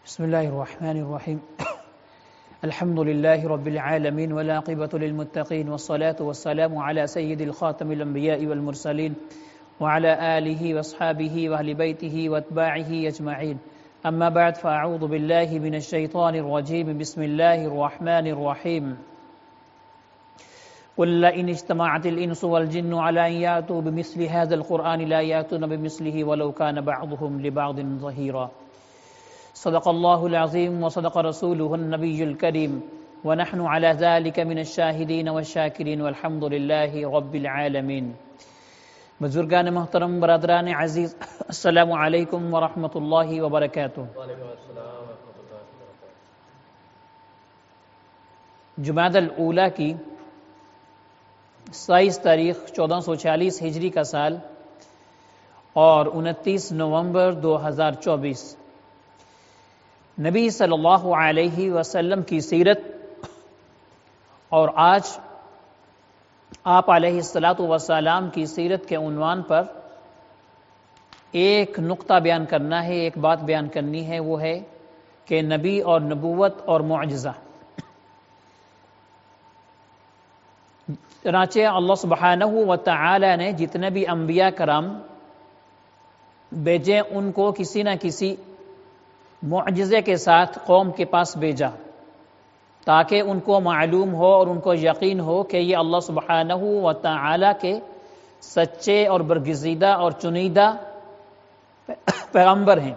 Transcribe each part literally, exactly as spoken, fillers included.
بسم الله الرحمن الرحيم الحمد لله رب العالمين والعاقبة للمتقين والصلاة والسلام على سيد الخاتم الأنبياء والمرسلين وعلى آله وأصحابه وأهل بيته وأتباعه أجمعين أما بعد فأعوذ بالله من الشيطان الرجيم بسم الله الرحمن الرحيم قل لئن اجتمعت الإنس والجن على أن يأتوا بمثل هذا القرآن لا يأتون بمثله ولو كان بعضهم لبعض ظهيرا صدق الله العظيم وصدق رسوله النبي الكريم ونحن على ذلك من الشاهدين والشاكرين والحمد لله رب العالمين. بزرگان محترم، برادران عزیز، السلام علیکم ورحمۃ اللہ وبرکاتہ. جمادی الاولیٰ کی ستائیس تاریخ چودہ سو چھیالیس ہجری کا سال اور انتیس نومبر دو ہزار چوبیس نبی صلی اللہ علیہ وسلم کی سیرت اور آج آپ علیہ الصلاۃ والسلام کی سیرت کے عنوان پر ایک نقطہ بیان کرنا ہے، ایک بات بیان کرنی ہے، وہ ہے کہ نبی اور نبوت اور معجزہ. چنانچہ اللہ سبحانہ و تعالی نے جتنے بھی انبیاء کرام بھیجے ان کو کسی نہ کسی معجزے کے ساتھ قوم کے پاس بھیجا تاکہ ان کو معلوم ہو اور ان کو یقین ہو کہ یہ اللہ سبحانہ و تعالی کے سچے اور برگزیدہ اور چنیدہ پیغمبر ہیں.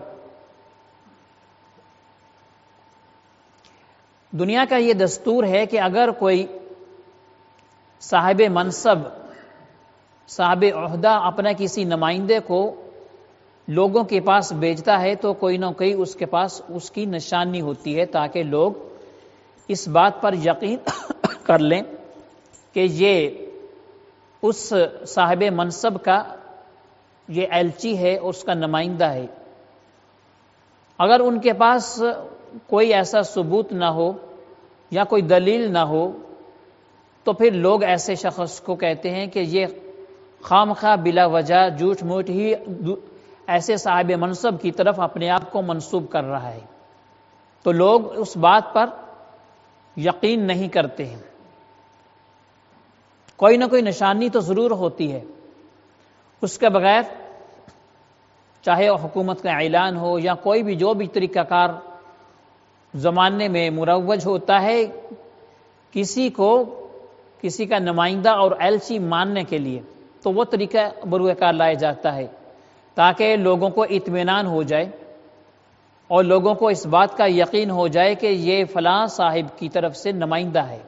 دنیا کا یہ دستور ہے کہ اگر کوئی صاحب منصب، صاحب عہدہ اپنا کسی نمائندے کو لوگوں کے پاس بھیجتا ہے تو کوئی نہ کوئی اس کے پاس اس کی نشانی ہوتی ہے تاکہ لوگ اس بات پر یقین کر لیں کہ یہ اس صاحب منصب کا یہ ایلچی ہے، اس کا نمائندہ ہے. اگر ان کے پاس کوئی ایسا ثبوت نہ ہو یا کوئی دلیل نہ ہو تو پھر لوگ ایسے شخص کو کہتے ہیں کہ یہ خام خواہ بلا وجہ جھوٹ موٹ ہی ایسے صاحب منصب کی طرف اپنے آپ کو منسوب کر رہا ہے، تو لوگ اس بات پر یقین نہیں کرتے ہیں. کوئی نہ کوئی نشانی تو ضرور ہوتی ہے، اس کے بغیر چاہے حکومت کا اعلان ہو یا کوئی بھی جو بھی طریقہ کار زمانے میں مروج ہوتا ہے کسی کو کسی کا نمائندہ اور ایلچی ماننے کے لیے، تو وہ طریقہ بروئے کار لایا جاتا ہے تاکہ لوگوں کو اطمینان ہو جائے اور لوگوں کو اس بات کا یقین ہو جائے کہ یہ فلاں صاحب کی طرف سے نمائندہ ہے.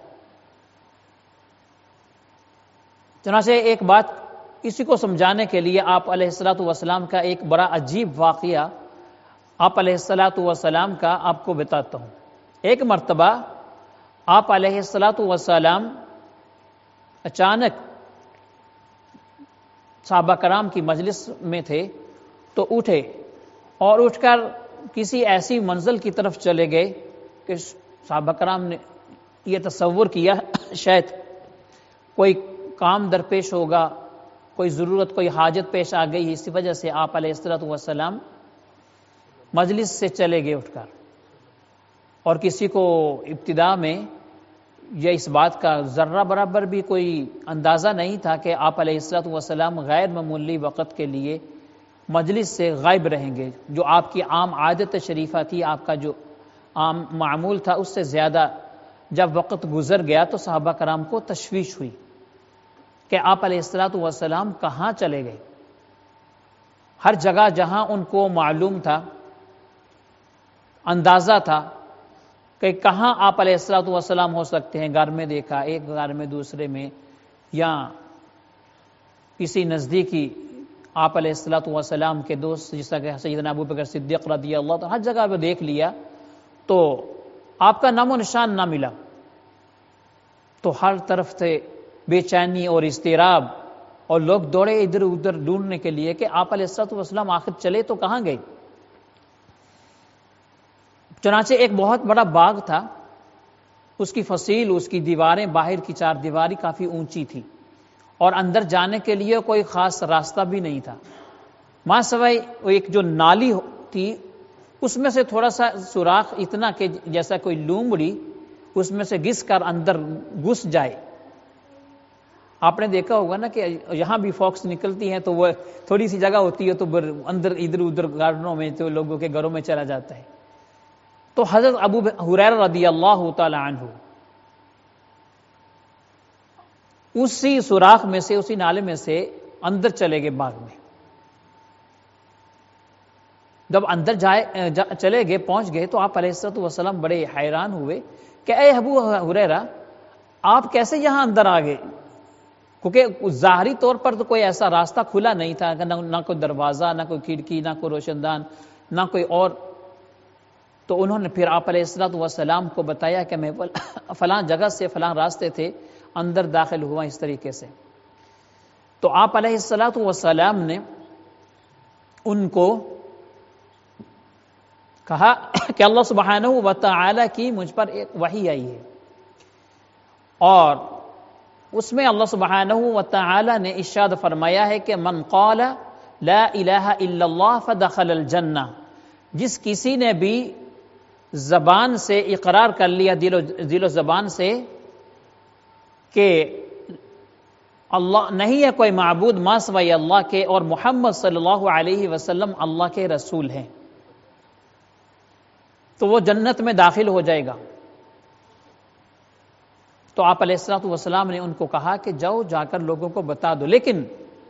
چنانچہ ایک بات اسی کو سمجھانے کے لیے آپ علیہ الصلاۃ والسلام کا ایک بڑا عجیب واقعہ آپ علیہ الصلاۃ والسلام کا آپ کو بتاتا ہوں. ایک مرتبہ آپ علیہ الصلاۃ والسلام اچانک صحابہ کرام کی مجلس میں تھے تو اٹھے اور اٹھ کر کسی ایسی منزل کی طرف چلے گئے کہ صحابہ کرام نے یہ تصور کیا شاید کوئی کام درپیش ہوگا، کوئی ضرورت، کوئی حاجت پیش آ گئی، اسی وجہ سے آپ علیہ الصلاۃ والسلام مجلس سے چلے گئے اٹھ کر. اور کسی کو ابتدا میں یہ اس بات کا ذرہ برابر بھی کوئی اندازہ نہیں تھا کہ آپ علیہ الصلاۃ والسلام غیر معمولی وقت کے لیے مجلس سے غائب رہیں گے. جو آپ کی عام عادت شریفہ تھی، آپ کا جو عام معمول تھا، اس سے زیادہ جب وقت گزر گیا تو صحابہ کرام کو تشویش ہوئی کہ آپ علیہ الصلاۃ والسلام کہاں چلے گئے. ہر جگہ جہاں ان کو معلوم تھا، اندازہ تھا کہ کہاں آپ علیہ الصلاۃ والسلام ہو سکتے ہیں، گھر میں دیکھا، ایک گھر میں، دوسرے میں، یا کسی نزدیکی آپ علیہ الصلاۃ والسلام کے دوست جس طرح سیدنا ابو بکر صدیق رضی اللہ عنہ، ہر جگہ پہ دیکھ لیا تو آپ کا نام و نشان نہ ملا. تو ہر طرف سے بے چینی اور اضطراب اور لوگ دوڑے ادھر ادھر ڈھونڈنے کے لیے کہ آپ علیہ الصلاۃ والسلام آخر چلے تو کہاں گئے. چنانچہ ایک بہت بڑا باغ تھا، اس کی فصیل، اس کی دیواریں، باہر کی چار دیواری کافی اونچی تھی اور اندر جانے کے لیے کوئی خاص راستہ بھی نہیں تھا، ماں سوائے ایک جو نالی تھی اس میں سے تھوڑا سا سوراخ اتنا کہ جیسا کوئی لومڑی اس میں سے گھس کر اندر گھس جائے. آپ نے دیکھا ہوگا نا کہ یہاں بھی فاکس نکلتی ہیں تو وہ تھوڑی سی جگہ ہوتی ہے تو اندر ادھر ادھر گارڈنوں میں تو لوگوں کے گھروں میں چلا جاتا ہے. تو حضرت ابو ہریرہ رضی اللہ تعالی عنہ اسی سوراخ میں سے اسی نالے میں سے اندر چلے گئے باغ میں. جب اندر جائے چلے گئے پہنچ گئے تو آپ علیہ الصلوۃ والسلام بڑے حیران ہوئے کہ اے ابو ہریرہ آپ کیسے یہاں اندر آ گئے؟ کیونکہ ظاہری طور پر تو کوئی ایسا راستہ کھلا نہیں تھا، نہ کوئی دروازہ، نہ کوئی کھڑکی، نہ کوئی روشن دان، نہ کوئی اور. تو انہوں نے پھر آپ علیہ الصلوۃ والسلام کو بتایا کہ میں فلاں جگہ سے فلاں راستے تھے اندر داخل ہوا اس طریقے سے. تو آپ علیہ الصلوۃ والسلام نے ان کو کہا کہ اللہ سبحانہ و تعالی کی مجھ پر ایک وحی آئی ہے، اور اس میں اللہ سبحانہ و تعالی نے ارشاد فرمایا ہے کہ من قال لا الہ الا اللہ فدخل الجنہ، جس کسی نے بھی زبان سے اقرار کر لیا، دل و دل و زبان سے کہ اللہ نہیں ہے کوئی معبود ما سوائے اللہ کے، اور محمد صلی اللہ علیہ وسلم اللہ کے رسول ہیں، تو وہ جنت میں داخل ہو جائے گا. تو آپ علیہ الصلوۃ والسلام نے ان کو کہا کہ جاؤ جا کر لوگوں کو بتا دو، لیکن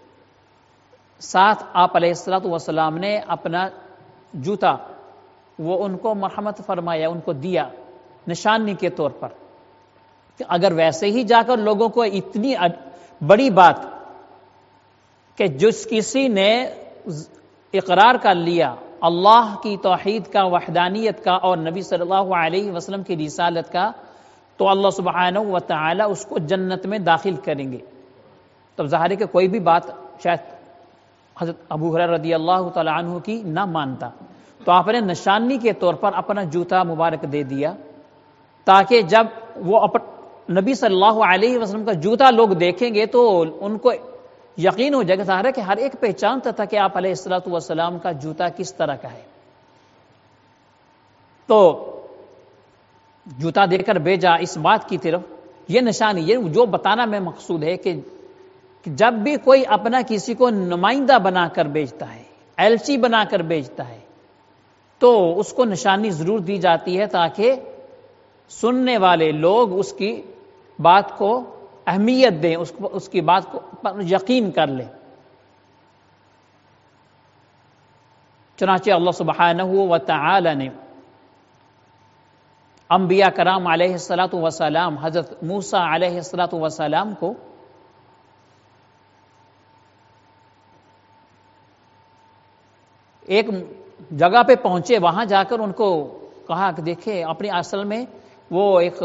ساتھ آپ علیہ الصلوۃ والسلام نے اپنا جوتا وہ ان کو مرحمت فرمایا، ان کو دیا نشانی کے طور پر کہ اگر ویسے ہی جا کر لوگوں کو اتنی بڑی بات کہ جس کسی نے اقرار کر لیا اللہ کی توحید کا، وحدانیت کا، اور نبی صلی اللہ علیہ وسلم کی رسالت کا، تو اللہ سبحانہ و تعالی اس کو جنت میں داخل کریں گے. تب ظاہر ہے کہ کوئی بھی بات شاید حضرت ابو ہریرہ رضی اللہ تعالی عنہ کی نہ مانتا، تو آپ نے نشانی کے طور پر اپنا جوتا مبارک دے دیا تاکہ جب وہ نبی صلی اللہ علیہ وسلم کا جوتا لوگ دیکھیں گے تو ان کو یقین ہو جائے گا. ظاہر ہے کہ ہر ایک پہچانتا تھا کہ آپ علیہ الصلوۃ والسلام کا جوتا کس طرح کا ہے. تو جوتا دے کر بھیجا اس بات کی طرف، یہ نشانی، یہ جو بتانا میں مقصود ہے کہ جب بھی کوئی اپنا کسی کو نمائندہ بنا کر بھیجتا ہے، ایلچی بنا کر بھیجتا ہے، تو اس کو نشانی ضرور دی جاتی ہے تاکہ سننے والے لوگ اس کی بات کو اہمیت دیں، اس کو اس کی بات کو پر یقین کر لیں. چنانچہ اللہ سبحانہ و تعالی نے انبیاء کرام علیہ الصلوۃ والسلام حضرت موسیٰ علیہ الصلوۃ والسلام کو ایک جگہ پہ پہنچے، وہاں جا کر ان کو کہا کہ دیکھیں اپنی اصل میں وہ ایک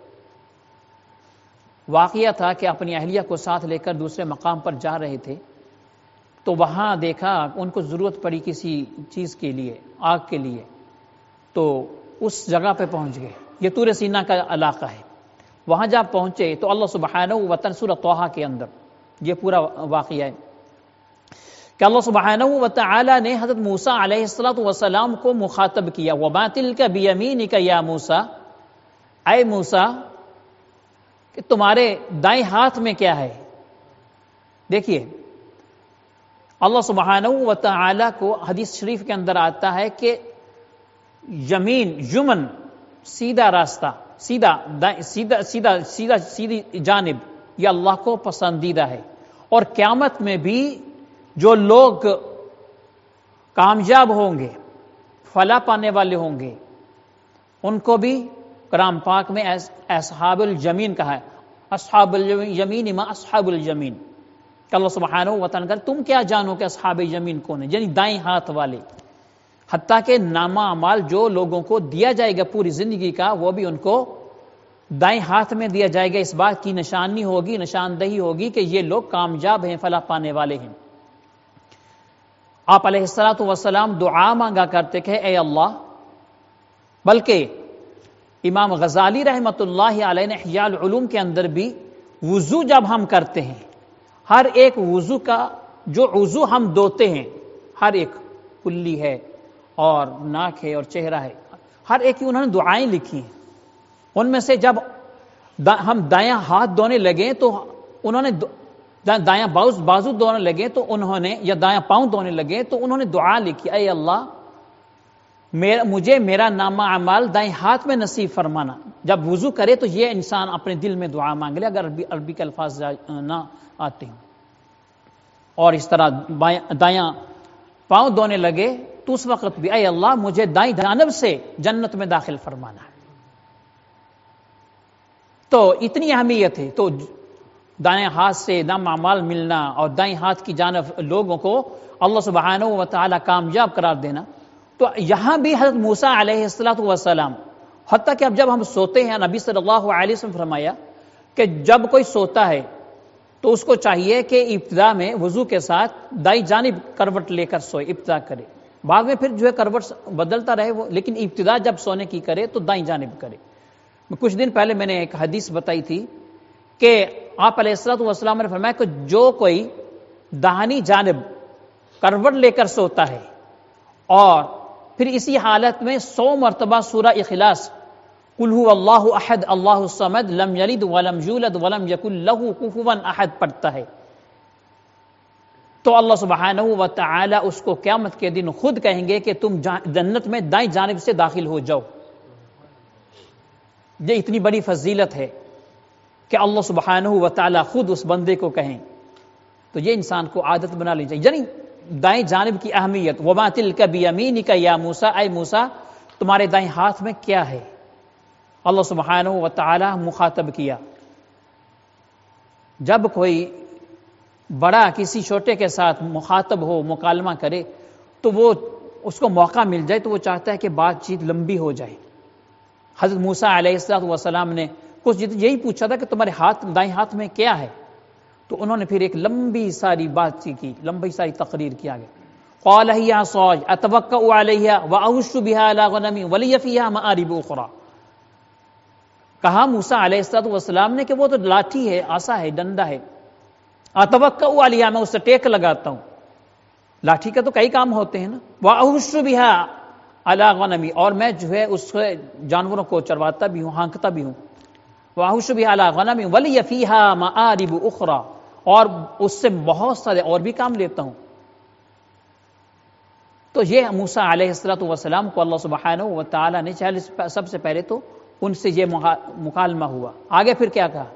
واقعہ تھا کہ اپنی اہلیہ کو ساتھ لے کر دوسرے مقام پر جا رہے تھے، تو وہاں دیکھا ان کو ضرورت پڑی کسی چیز کے لیے، آگ کے لیے، تو اس جگہ پہ پہنچ گئے. یہ طور سینا کا علاقہ ہے. وہاں جب پہنچے تو اللہ سبحانہ و تعالی سورہ طٰہٰ کے اندر یہ پورا واقعہ ہے کہ اللہ سبحانہ و تعالی نے حضرت موسیٰ علیہ الصلوۃ والسلام کو مخاطب کیا، وَمَا تِلْكَ بِيَمِينِكَ يَا موسیٰ، اے موسیٰ کہ تمہارے دائیں ہاتھ میں کیا ہے. دیکھیے اللہ سبحانہ و تعالی کو حدیث شریف کے اندر آتا ہے کہ یمین، یمن، سیدھا راستہ، سیدھا سیدھا سیدھا سیدھا سیدھی جانب، یہ اللہ کو پسندیدہ ہے. اور قیامت میں بھی جو لوگ کامیاب ہوں گے، فلاح پانے والے ہوں گے، ان کو بھی قرآن پاک میں اصحاب الیمین کہا ہے. اصحاب الیمین ما اصحاب الیمین کہ اللہ سبحانہ و تعالیٰ کہ تم کیا جانو کہ اصحاب یمین کون ہے، یعنی دائیں ہاتھ والے. حتیٰ کہ نامہ اعمال جو لوگوں کو دیا جائے گا پوری زندگی کا، وہ بھی ان کو دائیں ہاتھ میں دیا جائے گا. اس بات کی نشانی ہوگی، نشاندہی ہوگی کہ یہ لوگ کامیاب ہیں، فلاح پانے والے ہیں. آپ علیہ الصلوۃ والسلام دعا مانگا کرتے کہ اے اللہ، بلکہ امام غزالی رحمۃ اللہ علیہ نے احیاء العلوم کے اندر بھی وضو جب ہم کرتے ہیں، ہر ایک وضو کا جو وضو ہم دھوتے ہیں، ہر ایک کلی ہے اور ناک ہے اور چہرہ ہے، ہر ایک کی انہوں نے دعائیں لکھی ہیں. ان میں سے جب ہم دایاں ہاتھ دھونے لگے تو انہوں نے دایاں بازو دھونے لگے تو انہوں نے یا دایاں پاؤں دھونے لگے تو انہوں نے دعا لکھی، اے اللہ میرا مجھے میرا نامہ اعمال دائیں ہاتھ میں نصیب فرمانا. جب وضو کرے تو یہ انسان اپنے دل میں دعا مانگ لے اگر عربی عربی کے الفاظ نہ آتے ہوں. اور اس طرح دایاں پاؤں دھونے لگے تو اس وقت بھی اے اللہ مجھے دائیں جانب سے جنت میں داخل فرمانا ہے. تو اتنی اہمیت ہے. تو دائیں ہاتھ سے نام اعمال ملنا اور دائیں ہاتھ کی جانب لوگوں کو اللہ سبحانہ و تعالی کامیاب قرار دینا. تو یہاں بھی حضرت موسیٰ علیہ الصلوۃ والسلام، حتیٰ کہ اب جب ہم سوتے ہیں، نبی صلی اللہ علیہ وسلم فرمایا کہ جب کوئی سوتا ہے تو اس کو چاہیے کہ ابتدا میں وضو کے ساتھ دائیں جانب کروٹ لے کر سوئے، ابتدا کرے، بعد میں پھر جو ہے کروٹ بدلتا رہے وہ، لیکن ابتدا جب سونے کی کرے تو دائیں جانب کرے. کچھ دن پہلے میں نے ایک حدیث بتائی تھی کہ آپ علیہ الصلوۃ والسلام نے فرمایا کہ جو کوئی داہنی جانب کروٹ لے کر سوتا ہے اور پھر اسی حالت میں سو مرتبہ سورہ اخلاص قل هو اللہ احد اللہ الصمد لم یلد ولم یولد ولم یکن له کفوا احد پڑھتا ہے تو اللہ سبحانہ و تعالی اس کو قیامت کے دن خود کہیں گے کہ تم جنت میں دائیں جانب سے داخل ہو جاؤ. یہ اتنی بڑی فضیلت ہے کہ اللہ سبحانہ و تعالی خود اس بندے کو کہیں. تو یہ انسان کو عادت بنا لی چاہیے. یعنی دائیں جانب کی اہمیت. وما تلک بیمینک یا موسیٰ، اے موسیٰ تمہارے دائیں ہاتھ میں کیا ہے؟ اللہ سبحانہ و تعالی مخاطب کیا. جب کوئی بڑا کسی چھوٹے کے ساتھ مخاطب ہو، مکالمہ کرے تو وہ اس کو موقع مل جائے تو وہ چاہتا ہے کہ بات چیت لمبی ہو جائے. حضرت موسیٰ علیہ السلام والسلام نے کچھ یہی پوچھا تھا کہ تمہارے ہاتھ دائیں ہاتھ میں کیا ہے، تو انہوں نے پھر ایک لمبی ساری بات کی، لمبی ساری تقریر کیا گیا. قال هي عصاي اتوكا عليها واهش بها على غنمي ولي فيها مآرب اخرى. کہا موسیٰ علیہ الصلوۃ والسلام نے کہ وہ تو لاٹھی ہے، عصا ہے، ڈنڈا ہے. اتوکا علیہ، میں اس سے ٹیک لگاتا ہوں. لاٹھی کا تو کئی کام ہوتے ہیں نا. واهش بها على غنمي، اور میں جو ہے اس جانوروں کو چرواتا بھی ہوں، ہانکتا بھی ہوں. واهش بها على غنمي ولي فيها مآرب اخرى، اور اس سے بہت سارے اور بھی کام لیتا ہوں. تو یہ موسیٰ علیہ الصلوۃ والسلام کو اللہ سبحانہ و تعالی نے چاہے سب سے پہلے تو ان سے یہ مکالمہ ہوا. آگے پھر کیا کہا؟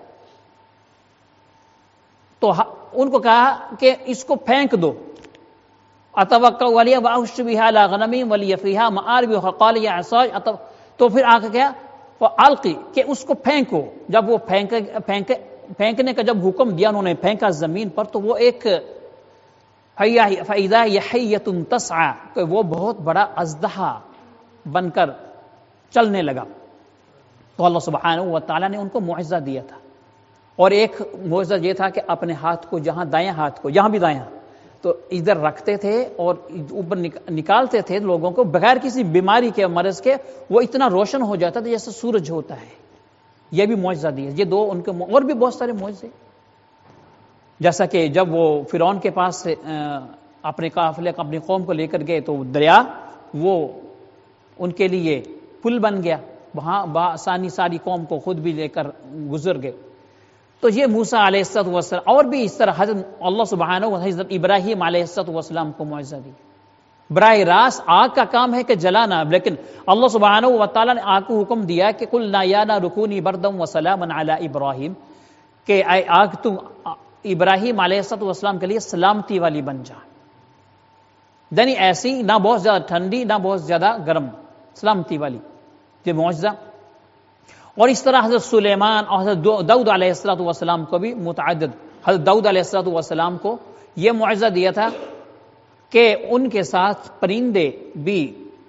تو ان کو کہا کہ اس کو پھینک دو. اتوکا علیہ واہش بها على غنمی ولی فیہا مآرب اخرى قال یا عصای، تو پھر آگے کیا؟ القی، کہ اس کو پھینکو. جب وہ پھینک پھینک پھینکنے کا جب حکم دیا انہوں نے پھینکا زمین پر تو وہ ایک فَإِذَا يَحِيَّةٌ تَسْعَى، کہ وہ بہت بڑا اژدہا بن کر چلنے لگا. تو اللہ سبحانہ و تعالیٰ نے ان کو معجزہ دیا تھا، اور ایک معجزہ یہ تھا کہ اپنے ہاتھ کو جہاں دائیں ہاتھ کو، یہاں بھی دائیں ہاتھ تو ادھر رکھتے تھے اور اوپر نکالتے تھے لوگوں کو بغیر کسی بیماری کے مرض کے، وہ اتنا روشن ہو جاتا تھا جیسے سورج ہوتا ہے. یہ بھی معجزہ دیا. یہ دو ان کے، اور بھی بہت سارے معجزے، جیسا کہ جب وہ فرعون کے پاس اپنے قافلے اپنی قوم کو لے کر گئے تو دریا وہ ان کے لیے پل بن گیا، وہاں بآسانی ساری قوم کو خود بھی لے کر گزر گئے. تو یہ موسیٰ علیہ السلام والسلام، اور بھی اس طرح حضرت اللہ سبحانہ و حضرت ابراہیم علیہ السلام والسلام کو معجزہ دی. براہ راست آگ کا کام ہے کہ جلانا، لیکن اللہ سبحانہ و تعالیٰ نے آگ کو حکم دیا کہ قلنا یا نار کونی بردا وسلاما علی ابراہیم، کہ اے آگ تم ابراہیم علیہ السلام کے لیے سلامتی والی بن جا. یعنی ایسی نہ بہت زیادہ ٹھنڈی نہ بہت زیادہ گرم، سلامتی والی. یہ معجزہ. اور اس طرح حضرت سلیمان اور حضرت داؤد علیہ السلام کو بھی متعدد، حضرت داؤد علیہ السلام کو یہ معجزہ دیا تھا کہ ان کے ساتھ پرندے بھی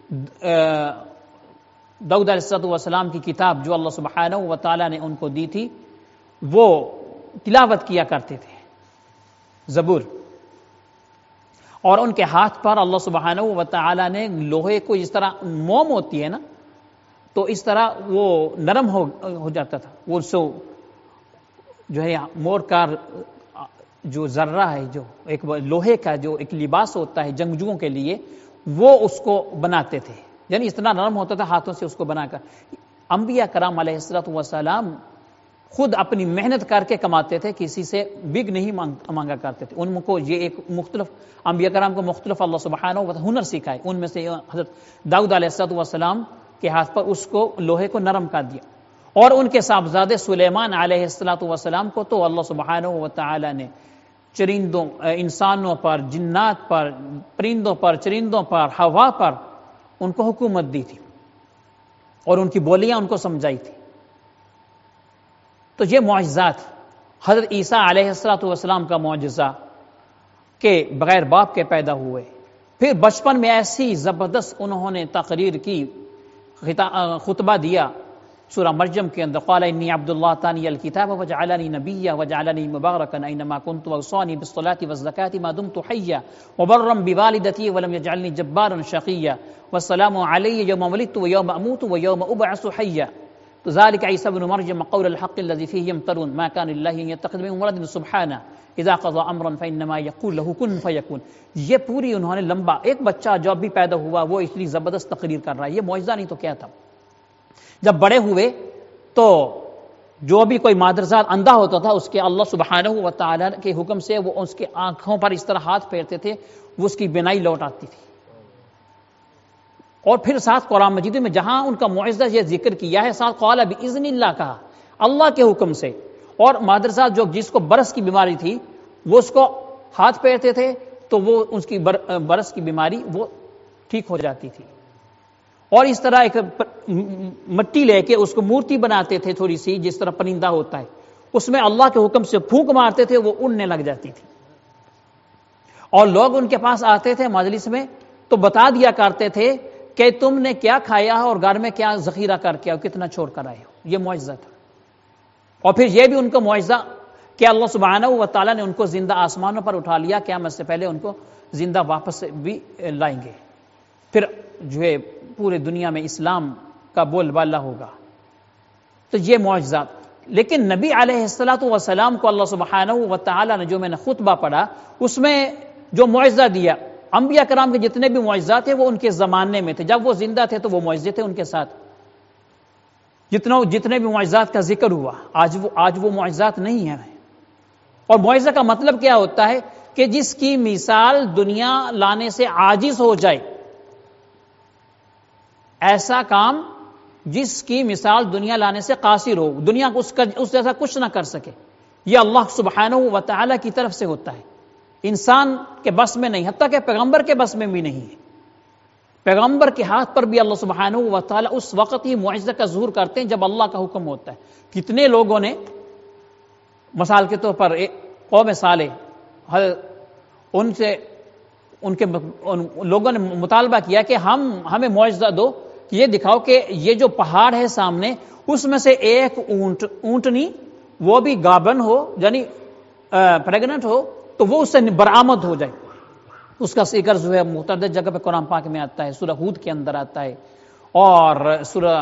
داؤد علیہ السلام کی کتاب جو اللہ سبحانہ و تعالیٰ نے ان کو دی تھی وہ تلاوت کیا کرتے تھے، زبور. اور ان کے ہاتھ پر اللہ سبحانہ و تعالیٰ نے لوہے کو، جس طرح موم ہوتی ہے نا، تو اس طرح وہ نرم ہو ہو جاتا تھا. وہ سو جو ہے مور کا جو ذرہ ہے، جو ایک لوہے کا جو ایک لباس ہوتا ہے جنگجوؤں کے لیے، وہ اس کو بناتے تھے، یعنی اتنا نرم ہوتا تھا ہاتھوں سے اس کو بنا کر۔ انبیاء کرام علیہ الصلوۃ والسلام خود اپنی محنت کر کے کماتے تھے، کسی سے بگ نہیں مانگا کرتے تھے۔ ان کو یہ ایک مختلف انبیاء کرام کو مختلف اللہ سبحانہ و تعالی ہنر سکھائے، ان میں سے حضرت داؤد علیہ الصلوۃ والسلام کے ہاتھ پر اس کو لوہے کو نرم کر دیا، اور ان کے صاحبزادے سلیمان علیہ الصلوۃ والسلام کو تو اللہ سبحانہ و تعالی نے چرندوں، انسانوں پر، جنات پر، پرندوں پر، چرندوں پر، ہوا پر ان کو حکومت دی تھی اور ان کی بولیاں ان کو سمجھائی تھی۔ تو یہ معجزات، حضرت عیسیٰ علیہ الصلوۃ والسلام کا معجزہ کہ بغیر باپ کے پیدا ہوئے، پھر بچپن میں ایسی زبردست انہوں نے تقریر کی، خطبہ دیا سورہ مریم کے اندر، قال انی عبد اللہ آتانی الکتاب وجعلنی نبیا وجعلنی مبارکا اینما کنت واوصانی بالصلاۃ والزکاۃ ما دمت حیا وبرا بوالدتی ولم یجعلنی جبارا شقیا والسلام علی یوم ولدت ویوم اموت ویوم ابعث حیا۔ تو ذلك عیسی ابن مریم قول الحق الذی فیہ یمترون ما کان للہ ان یتخذ من ولد سبحانہ اذا قضى امرا فانما یقول له کن فیکون۔ یہ پوری انہوں نے لمبا، ایک بچہ جب بھی پیدا ہوا وہ اتنی زبردست تقریر کر رہا ہے، یہ معجزہ نہیں تو کیا تھا۔ جب بڑے ہوئے تو جو بھی کوئی مادرزاد اندھا ہوتا تھا اس کے اللہ سبحانہ و تعالی کے حکم سے وہ اس کے آنکھوں پر اس طرح ہاتھ پھیرتے تھے، وہ اس کی بینائی لوٹ آتی تھی۔ اور پھر ساتھ قرآن مجید میں جہاں ان کا معجزہ یہ ذکر کیا ہے، ساتھ قال باذن اللہ کہا، اللہ کے حکم سے۔ اور مادرزاد جو جس کو برس کی بیماری تھی وہ اس کو ہاتھ پھیرتے تھے تو وہ اس کی برس کی بیماری وہ ٹھیک ہو جاتی تھی۔ اور اس طرح ایک مٹی لے کے اس کو مورتی بناتے تھے تھوڑی سی، جس طرح پرندہ ہوتا ہے، اس میں اللہ کے حکم سے پھونک مارتے تھے، وہ اڑنے لگ جاتی تھی۔ اور لوگ ان کے پاس آتے تھے مجلس میں تو بتا دیا کرتے تھے کہ تم نے کیا کھایا ہے اور گھر میں کیا ذخیرہ کر کے اور کتنا چھوڑ کر آئے ہو۔ یہ معجزہ تھا۔ اور پھر یہ بھی ان کا معجزہ کہ اللہ سبحانہ و تعالیٰ نے ان کو زندہ آسمانوں پر اٹھا لیا، قیامت سے پہلے ان کو زندہ واپس بھی لائیں گے، پھر جو ہے پورے دنیا میں اسلام کا بول بالا ہوگا۔ تو یہ معجزات، لیکن نبی علیہ الصلوۃ والسلام کو اللہ سبحانہ و تعالیٰ نے، جو میں نے خطبہ پڑھا اس میں جو معجزہ دیا، انبیاء کرام کے جتنے بھی معجزات ہیں وہ ان کے زمانے میں تھے، جب وہ زندہ تھے تو وہ معجزے تھے ان کے ساتھ، جتنے جتنے بھی معجزات کا ذکر ہوا۔ آج وہ آج وہ معجزات نہیں ہیں۔ اور معجزہ کا مطلب کیا ہوتا ہے کہ جس کی مثال دنیا لانے سے عاجز ہو جائے، ایسا کام جس کی مثال دنیا لانے سے قاصر ہو، دنیا اس کا اس جیسا کچھ نہ کر سکے، یہ اللہ سبحانہ و تعالیٰ کی طرف سے ہوتا ہے، انسان کے بس میں نہیں، حتیٰ کہ پیغمبر کے بس میں بھی نہیں ہے۔ پیغمبر کے ہاتھ پر بھی اللہ سبحانہ و تعالیٰ اس وقت ہی معجزہ کا ظہور کرتے ہیں جب اللہ کا حکم ہوتا ہے۔ کتنے لوگوں نے مثال کے طور پر قوم صالح، ان سے ان کے ان لوگوں نے مطالبہ کیا کہ ہم ہمیں معجزہ دو، یہ دکھاؤ کہ یہ جو پہاڑ ہے سامنے اس میں سے ایک اونٹ اونٹنی وہ بھی گابن ہو، یعنی پریگننٹ ہو، تو وہ اس سے برآمد ہو جائے۔ اس کا ذکر جو ہے متعدد جگہ پہ قرآن پاک میں آتا ہے، سورہ ہود کے اندر آتا ہے اور سورہ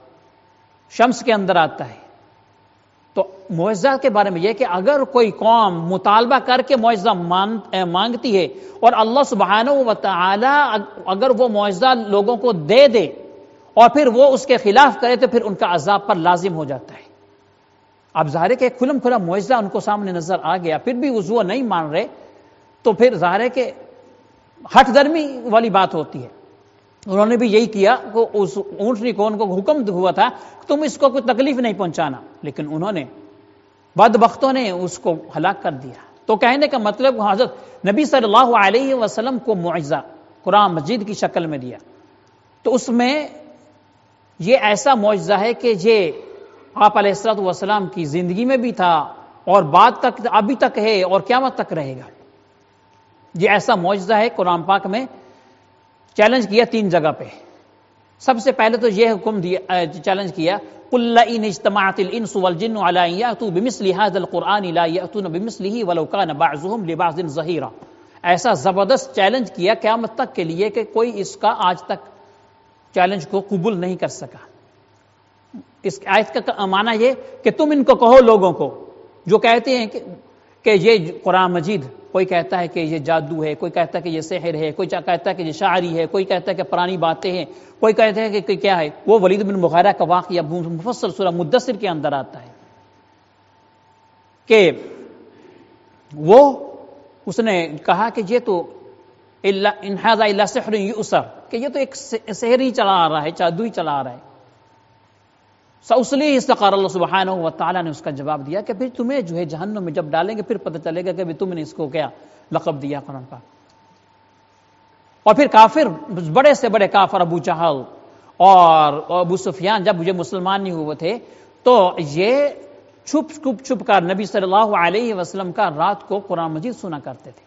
شمس کے اندر آتا ہے۔ تو معجزہ کے بارے میں یہ کہ اگر کوئی قوم مطالبہ کر کے معجزہ مانگتی ہے اور اللہ سبحانہ و تعالی اگر وہ معجزہ لوگوں کو دے دے اور پھر وہ اس کے خلاف کرے تو پھر ان کا عذاب پر لازم ہو جاتا ہے۔ اب ظاہر ہے کہ کھلم کھلا معجزہ ان کو سامنے نظر آ گیا، پھر بھی وہ نہیں مان رہے، تو پھر ظاہر ہے کہ ہٹ درمی والی بات ہوتی ہے۔ انہوں نے بھی یہی کیا کہ اس اونٹنی کو ان کو حکم ہوا تھا تم اس کو کوئی تکلیف نہیں پہنچانا، لیکن انہوں نے بدبختوں نے اس کو ہلاک کر دیا۔ تو کہنے کا مطلب حضرت نبی صلی اللہ علیہ وسلم کو معجزہ قرآن مجید کی شکل میں دیا، تو اس میں یہ ایسا معجزہ ہے کہ یہ آپ علیہ الصلوۃ والسلام کی زندگی میں بھی تھا اور بعد تک ابھی تک ہے اور قیامت تک رہے گا۔ یہ ایسا معجزہ ہے قرآن پاک میں چیلنج کیا تین جگہ پہ۔ سب سے پہلے تو یہ حکم دیا، چیلنج کیا قل ان اجتمعت الانس والجن على ان ياتوا بمثل هذا القران لا ياتون بمثله ولو كان بعضهم لبعض ظهيرا۔ ایسا زبردست چیلنج کیا قیامت تک کے لیے کہ کوئی اس کا آج تک چیلنج کو قبول نہیں کر سکا۔ اس آیت کا معنی یہ کہ تم ان کو کہو لوگوں کو جو کہتے ہیں کہ کہ یہ قرآن مجید کوئی کہتا ہے کہ یہ جادو ہے، کوئی کہتا ہے کہ یہ سحر ہے، کوئی کہتا ہے کہ یہ شاعری ہے، کوئی کہتا ہے کہ پرانی باتیں ہیں، کوئی کہتا ہے کہ کیا ہے، وہ ولید بن مغیرہ کا واقعہ مفصل سورہ مدثر کے اندر آتا ہے کہ وہ اس نے کہا کہ یہ تو ان ھذا الا سحر یؤثر، کہ یہ تو ایک سحر ہی چلا آ رہا ہے، جادو ہی چلا آ رہا ہے۔ سأصلیہ استقار، اللہ سبحانہ و تعالیٰ نے اس کا جواب دیا کہ پھر تمہیں جو ہے جہنم میں جب ڈالیں گے پھر پتہ چلے گا کہ بھی تم نے اس کو کیا لقب دیا قرآن کا۔ اور پھر کافر، بڑے سے بڑے کافر ابو جہل اور ابو سفیان جب یہ مسلمان نہیں ہوئے تھے تو یہ چھپ چھپ چھپ کر نبی صلی اللہ علیہ وسلم کا رات کو قرآن مجید سنا کرتے تھے۔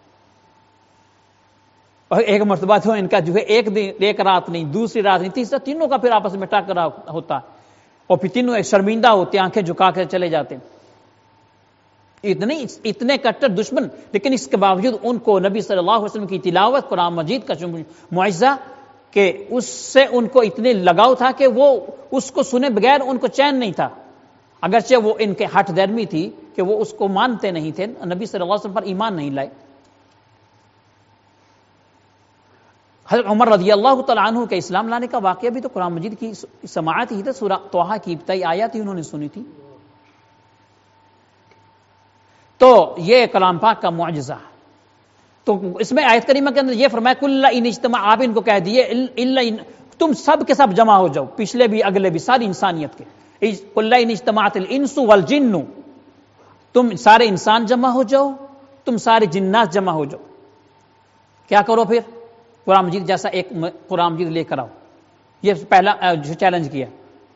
اور ایک مرتبہ تو ان کا جو ہے ایک دن ایک رات نہیں، دوسری رات نہیں، تیسرا، تینوں کا پھر آپس میں ٹکرا ہوتا اور پھر تینوں شرمندہ ہوتے، آنکھیں جھکا کے چلے جاتے۔ اتنے اتنے کٹر دشمن، لیکن اس کے باوجود ان کو نبی صلی اللہ علیہ وسلم کی تلاوت قرآن مجید کا معجزہ کہ اس سے ان کو اتنے لگاؤ تھا کہ وہ اس کو سنے بغیر ان کو چین نہیں تھا، اگرچہ وہ ان کے ہٹ درمی تھی کہ وہ اس کو مانتے نہیں تھے، نبی صلی اللہ علیہ وسلم پر ایمان نہیں لائے۔ حضرت عمر رضی اللہ تعالیٰ عنہ کے اسلام لانے کا واقعہ بھی تو قرآن مجید کی سماعت ہی تھا، سورہ طٰہٰ کی ابتدائی آیات ہی انہوں نے سنی تھی۔ تو یہ کلام پاک کا معجزہ، تو اس میں آیت کریمہ کے اندر یہ فرمایا کل ان اجتماع، آپ ان کو کہہ دیے تم سب کے سب جمع ہو جاؤ، پچھلے بھی اگلے بھی ساری انسانیت کے، کل ان اجتماعت الانس والجن، تم سارے انسان جمع ہو جاؤ، تم سارے جنات جمع ہو جاؤ، کیا کرو پھر قرآن مجید جیسا ایک قرآن مجید لے کر آؤ۔ یہ پہلا جو چیلنج کیا،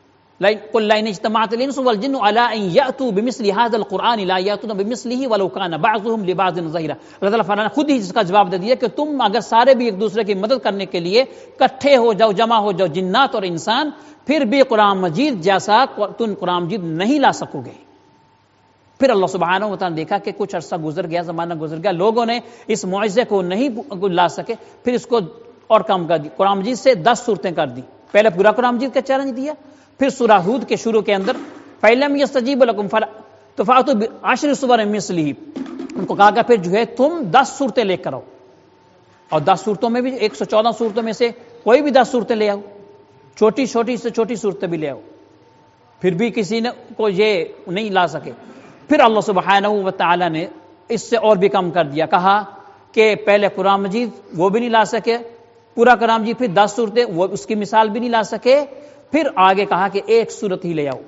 قل لئن اجتمعت الانس والجن على ان ياتوا بمثل هذا القران لا ياتون بمثله ولو كان بعضهم لبعض ظهيرا۔ اللہ تعالیٰ نے خود ہی اس کا جواب دے دیا کہ تم اگر سارے بھی ایک دوسرے کی مدد کرنے کے لیے اکٹھے ہو جاؤ، جمع ہو جاؤ، جنات اور انسان، پھر بھی قرآن مجید جیسا تم قرآن مجید نہیں لا سکو گے۔ پھر اللہ سبحانہ و تعالیٰ نے دیکھا کہ کچھ عرصہ گزر گیا، زمانہ گزر گیا، لوگوں نے اس معجزے کو نہیں لا سکے، پھر اس کو اور کم کر دی، قرآن مجید سے دس صورتیں کر دی۔ پہلے پورا قرآن مجید کا چیلنج دیا، پھر سورہ ہود کے شروع کے اندر فَإِن لَّمْ يَسْتَجِيبُوا لَكُمْ فَأْتُوا بِعَشْرِ سُوَرٍ مِّثْلِهِ، ان کو کہا کہ پھر جو ہے تم دس صورتیں لے کر آؤ، اور دس صورتوں میں بھی ایک سو چودہ صورتوں میں سے کوئی بھی دس صورتیں لے آؤ، چھوٹی چھوٹی سے چھوٹی صورتیں بھی لے آؤ، پھر بھی کسی نے کو یہ نہیں لا سکے۔ پھر اللہ سبحانہ و تعالیٰ نے اس سے اور بھی کم کر دیا، کہا کہ پہلے قرآن مجید وہ بھی نہیں لا سکے پورا قرآن مجید، پھر دس صورتیں وہ اس کی مثال بھی نہیں لا سکے، پھر آگے کہا کہ ایک صورت ہی لے آؤ،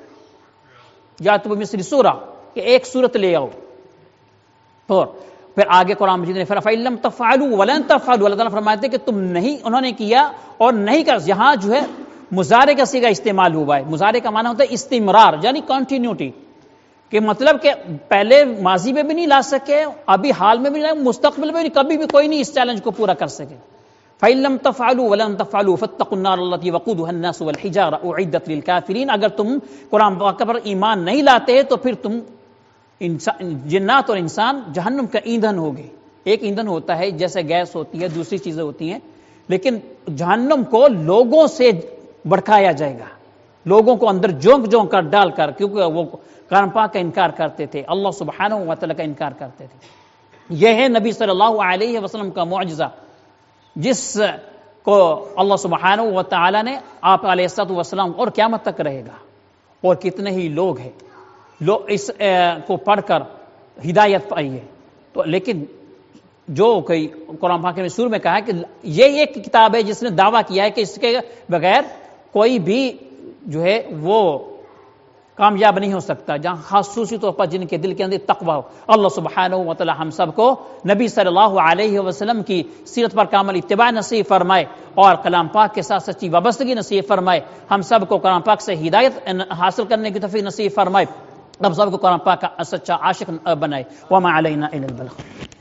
یا تو مثل سورہ کہ ایک صورت لے آؤ۔ اور پھر آگے قرآن مجید نے فَإِن لَّمْ تَفْعَلُوا وَلَن تَفْعَلُوا، اللہ تعالیٰ فرماتے کہ تم نہیں، انہوں نے کیا اور نہیں کر، یہاں جو ہے مضارع کا صیغہ استعمال ہوا ہے۔ مضارع کا معنی ہوتا ہے استمرار، یعنی کنٹینیوٹی، کہ مطلب کہ پہلے ماضی میں بھی نہیں لا سکے، ابھی حال میں بھی نہیں، مستقبل میں بھی کبھی بھی کوئی نہیں اس چیلنج کو پورا کر سکے۔ فَإِن لَّمْ تَفْعَلُوا وَلَن تَفْعَلُوا فَاتَّقُوا النَّارَ الَّتِي وَقُودُهَا النَّاسُ وَالْحِجَارَةُ أُعِدَّتْ لِلْكَافِرِينَ، اگر تم قرآن پاک پر ایمان نہیں لاتے تو پھر تم جنات اور انسان جہنم کا ایندھن ہوگے۔ ایک ایندھن ہوتا ہے جیسے گیس ہوتی ہے، دوسری چیزیں ہوتی ہیں، لیکن جہنم کو لوگوں سے بڑکایا جائے گا، لوگوں کو اندر جونک جونک کر ڈال کر، کیونکہ وہ قرآن پاک کا انکار کرتے تھے، اللہ سبحانہ و تعالیٰ کا انکار کرتے تھے۔ یہ ہے نبی صلی اللہ علیہ وسلم کا معجزہ، جس کو اللہ سبحانہ و تعالیٰ نے آپ علیہ الصلوۃ والسلام اور قیامت تک رہے گا، اور کتنے ہی لوگ ہیں لوگ اس کو پڑھ کر ہدایت پائی ہے۔ تو لیکن جو کوئی قرآن پاک میں سورہ میں کہا ہے کہ یہ ایک کتاب ہے جس نے دعویٰ کیا ہے کہ اس کے بغیر کوئی بھی جو ہے وہ کامیاب نہیں ہو سکتا، جہاں خصوصی طور پر جن کے دل کے اندر تقویٰ ہو۔ اللہ سبحانہ و تعالی ہم سب کو نبی صلی اللہ علیہ وسلم کی سیرت پر کامل اتباع نصیب فرمائے، اور کلام پاک کے ساتھ سچی وابستگی نصیب فرمائے۔ ہم سب کو قرآن پاک سے ہدایت حاصل کرنے کی توفیق نصیب فرمائے۔ ہم سب کو قرآن پاک کا سچا عاشق بنائے۔ وما علینا الا البلاغ۔